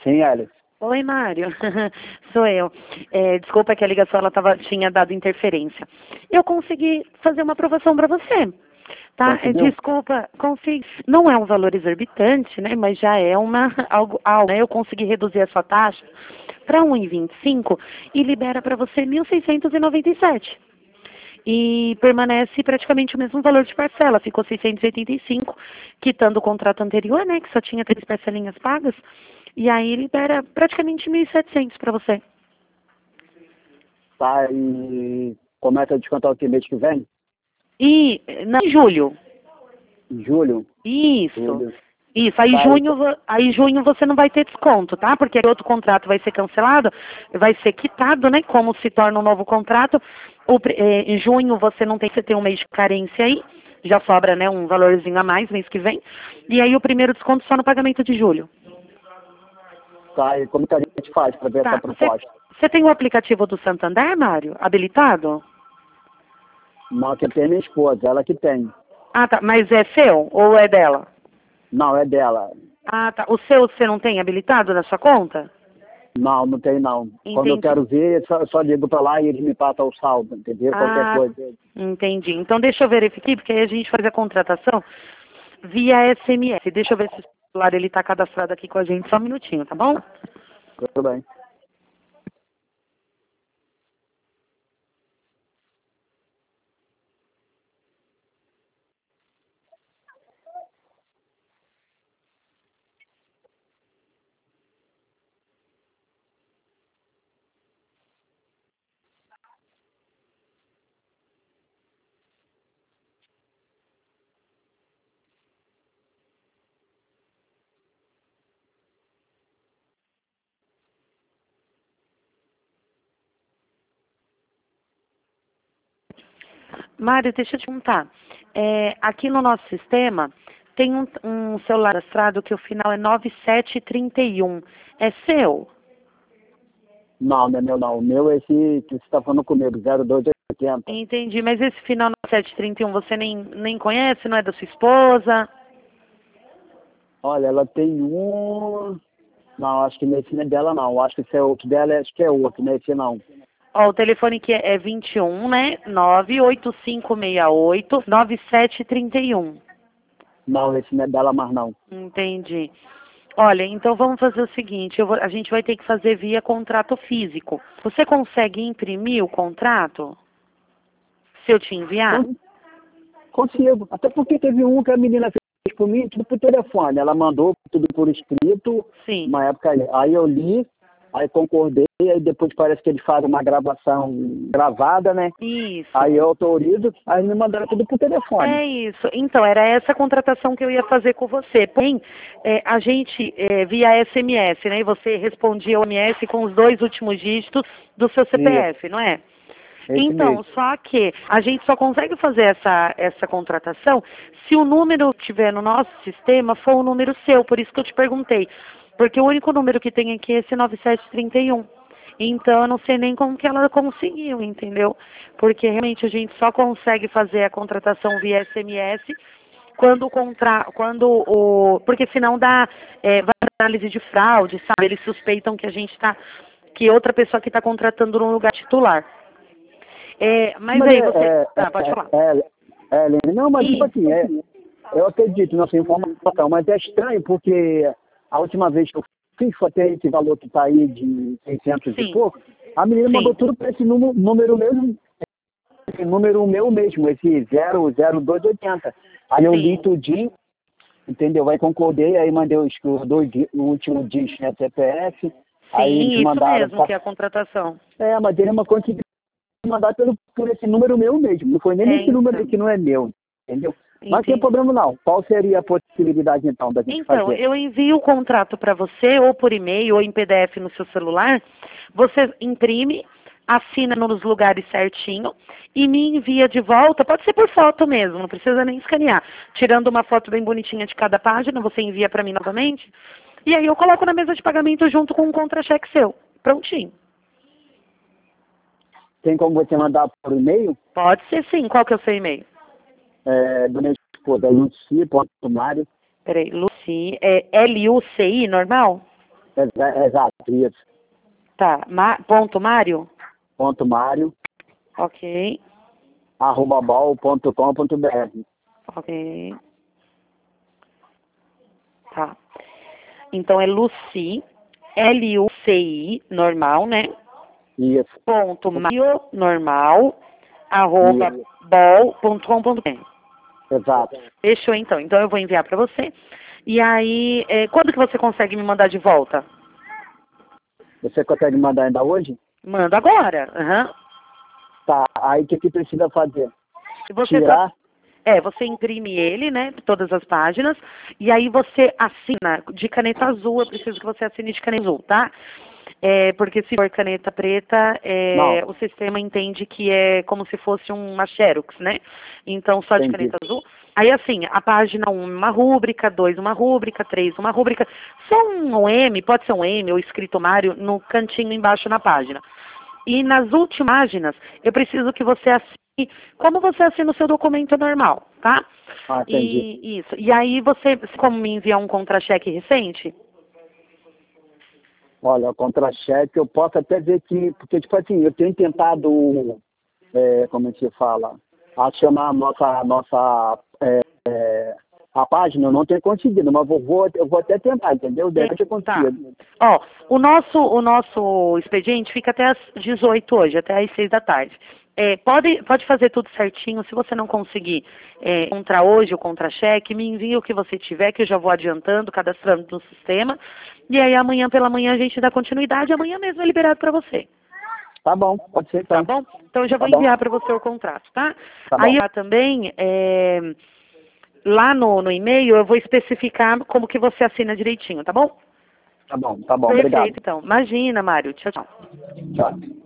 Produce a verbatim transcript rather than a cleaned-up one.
Sim, Alice. Oi, Mário. Sou eu. É, desculpa que a ligação ela tava, tinha dado interferência. Eu consegui fazer uma aprovação para você. Tá? É, Conseguiu? desculpa, consegui. Não é um valor exorbitante, né? Mas já é uma algo, algo né? Eu consegui reduzir a sua taxa para um vírgula vinte e cinco e libera para você mil seiscentos e noventa e sete. E permanece praticamente o mesmo valor de parcela, ficou seiscentos e oitenta e cinco, quitando o contrato anterior, né, que só tinha três parcelinhas pagas, e aí libera praticamente mil e setecentos para você. Tá, e começa a descontar o que mês que vem? E, não, em julho, Em julho? isso, Julho. isso, aí Tá, junho, vo- aí junho você não vai ter desconto, tá, porque aí outro contrato vai ser cancelado, vai ser quitado, né, como se torna um novo contrato, o, pri- eh, em junho você não tem, você tem um mês de carência aí, já sobra, né, um valorzinho a mais mês que vem, e aí o primeiro desconto só no pagamento de julho. tá, e como que a gente faz para ver essa Tá, você, proposta? você tem o aplicativo do Santander, Mário, habilitado? Não, que tem minha esposa, ela que tem. Ah, tá, mas é seu ou é dela? Não, é dela. Ah, tá, o seu você não tem habilitado na sua conta? Não, não tem não. Quando eu Entendi. quero ver, só, só ligo para lá e eles me passam o saldo, entendeu? Qualquer Ah, coisa. entendi. Então deixa eu verificar aqui, porque aí a gente faz a contratação via S M S. Deixa eu ver se o celular ele está cadastrado aqui com a gente, só um minutinho, tá bom? Tudo bem. Mário, deixa eu te contar. É, aqui no nosso sistema tem um, um celular cadastrado que o final é nove sete três um. É seu? Não, não é meu não. O meu é esse que você está falando comigo, zero dois oitenta. Entendi, mas esse final nove sete três um você nem, nem conhece, não é da sua esposa? Olha, ela tem um... Não, acho que nesse não é dela não. Acho que esse é outro dela, acho que é outro, nesse não. Ó, o telefone aqui é vinte e um, né? nove oito cinco seis oito nove sete três um. Não, esse não é dela mais não. Entendi. Olha, então vamos fazer o seguinte, eu vou- a gente vai ter que fazer via contrato físico. Você consegue imprimir o contrato? Se eu te enviar? Con- Consigo. Até porque teve um que a menina fez por mim, tudo por telefone. Ela mandou tudo por escrito, Sim. uma época aí. Aí eu li, aí concordei, aí depois parece que eles fazem uma gravação gravada, né? Isso. Aí eu autorizo, aí me mandaram tudo por telefone. É isso. Então, era essa contratação que eu ia fazer com você. Porém, é, a gente, é, via S M S, né? E você respondia o S M S com os dois últimos dígitos do seu Isso, C P F, não é? esse Então, mesmo. só que a gente só consegue fazer essa, essa contratação se o número que tiver no nosso sistema for o número seu. Por isso que eu te perguntei. Porque o único número que tem aqui é esse nove sete três um. Então, eu não sei nem como que ela conseguiu, entendeu? Porque realmente a gente só consegue fazer a contratação via S M S quando o contra, quando o, porque senão dá, é, vai dar análise de fraude, sabe? Eles suspeitam que a gente está, que outra pessoa que está contratando no lugar titular. É, mas Mas aí é, você, é, tá, pode é, falar. é, é, Helene, não, mas tipo Isso. assim, é, eu acredito nessa informação, mas é estranho porque a última vez que eu fiz, foi até esse valor que está aí de seiscentos e Sim, pouco, a menina mandou sim, tudo para esse número, número mesmo, esse número meu mesmo, esse zero zero dois oitenta. Aí eu li sim, tudinho, entendeu? Aí concordei, aí mandei os, os dois, di- o último dígito, né, C P F, aí eles sim, isso mandaram, mesmo pra- que é a contratação. é, mas ele não conseguiu mandar pelo, por esse número meu mesmo. Não foi nem É, nesse número aí então, que não é meu, entendeu? Mas não tem entendi. problema não. Qual seria a possibilidade então da gente Então, fazer? eu envio o contrato para você, ou por e-mail, ou em P D F no seu celular. Você imprime, assina nos lugares certinho e me envia de volta. Pode ser por foto mesmo, não precisa nem escanear. Tirando uma foto bem bonitinha de cada página, você envia para mim novamente. E aí eu coloco na mesa de pagamento junto com um contra-cheque seu. Prontinho. Tem como você mandar por e-mail? Pode ser sim. Qual que é o seu e-mail? É, do meu esposa, luci ponto mário, Peraí, Luci, é L U C I, normal? Exa- Exato, isso. Tá, Ma ponto Mário? Ponto Mário, Ok, arroba bol ponto com ponto br. ok. Tá. Então é Luci, L U C I, normal, né? Isso, Ponto Mário, normal, arroba isso, bol ponto com ponto br. exato. Fechou, então. Então eu vou enviar para você. E aí, é, quando que você consegue me mandar de volta? Você consegue mandar ainda hoje? Manda agora. Aham. Tá, aí o que, que precisa fazer? Se você só Tirar? É, você imprime ele, né, todas as páginas, e aí você assina de caneta azul, eu preciso que você assine de caneta azul, tá? É, porque se for caneta preta, é, Não, o sistema entende que é como se fosse uma xerox, né? Então, só de entendi. caneta azul. Aí, assim, a página um, uma rúbrica, dois, uma rúbrica, três, uma rúbrica. Só um M, pode ser um M ou escrito Mário, no cantinho embaixo na página. E nas últimas páginas, eu preciso que você assine, como você assina o seu documento normal, tá? Ah, entendi. E isso. E aí você, como me enviar um contra-cheque recente? Olha, o contra-cheque eu posso até ver que, porque tipo assim, eu tenho tentado, é, como é que se fala, a chamar a nossa, a nossa é, é, a página, eu não tenho conseguido, mas vou, vou, eu vou até tentar, entendeu? Deve ter Tá. conseguido. Ó, o nosso, o nosso expediente fica até às dezoito hoje, até às seis da tarde. É, pode, pode fazer tudo certinho. Se você não conseguir é, contra hoje o contra-cheque, me envie o que você tiver, que eu já vou adiantando, cadastrando no sistema. E aí amanhã pela manhã a gente dá continuidade, amanhã mesmo é liberado para você. Tá bom, pode ser Tá então. bom? Então eu já Tá vou bom, enviar para você o contrato, tá? tá Aí bom. lá também, é, lá no, no e-mail eu vou especificar como que você assina direitinho, tá bom? Tá bom, tá bom, obrigado. Perfeito, então. Imagina, Mário. Tchau, tchau. Tchau.